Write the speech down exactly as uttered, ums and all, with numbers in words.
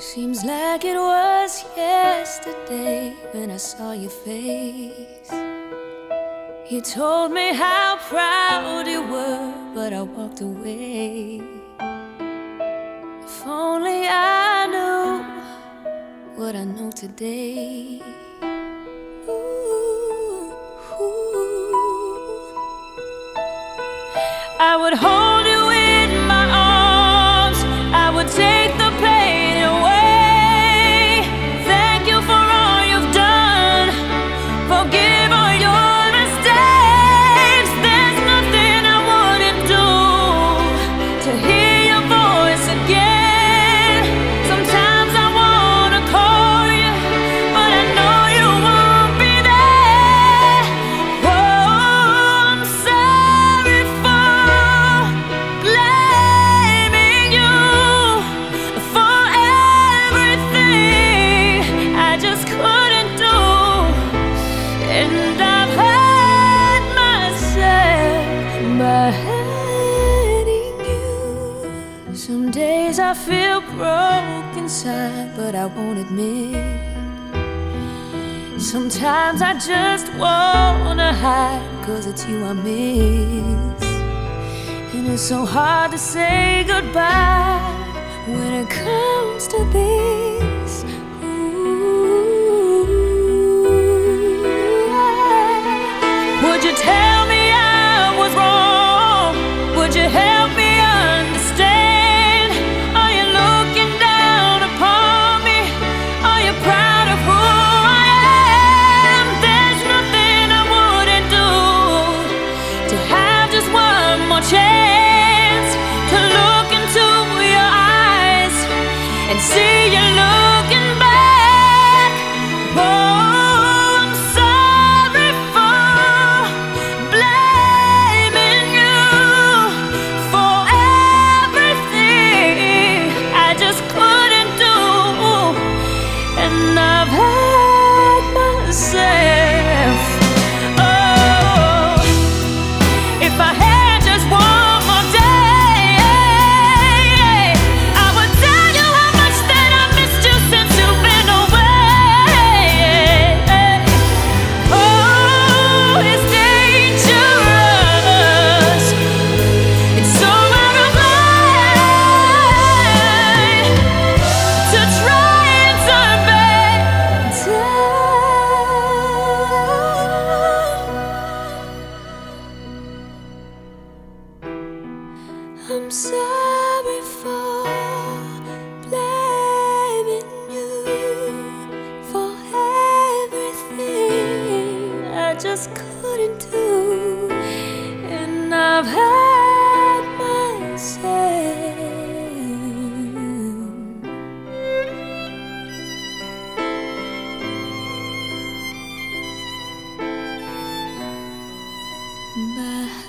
Seems like it was yesterday when I saw your face. You told me how proud you were, but I walked away. If only I knew what I know today. Ooh, ooh. I would hold you in my arms, I would take the pain away. Thank you for all you've done, forgive all your mistakes. There's nothing I wouldn't do to hear your voice again. Sometimes I wanna call you, but I know you won't be there. Oh, I'm sorry for blaming you for everything I just couldn't do. And I've hurt myself by hurting you. Some days I feel broke inside, but I won't admit. Sometimes I just wanna hide, cause it's you I miss. And it's so hard to say goodbye when it comes to this. Ooh. Would you tell me I was wrong? Would you help me understand? Are you looking down upon me? Are you proud of who I am? There's nothing I wouldn't do to have just one more chance to look into your eyes and see you looking back. Oh, I'm sorry for blaming you for everything I just couldn't do. And I've hurt myself. Oh, if I had just one more day, I would tell you how much that I missed you since you've been away. Oh, it's dangerous. It's so out of line to try and turn back time. I'm sorry for blaming you for everything I just couldn't do. And I've hurt myself by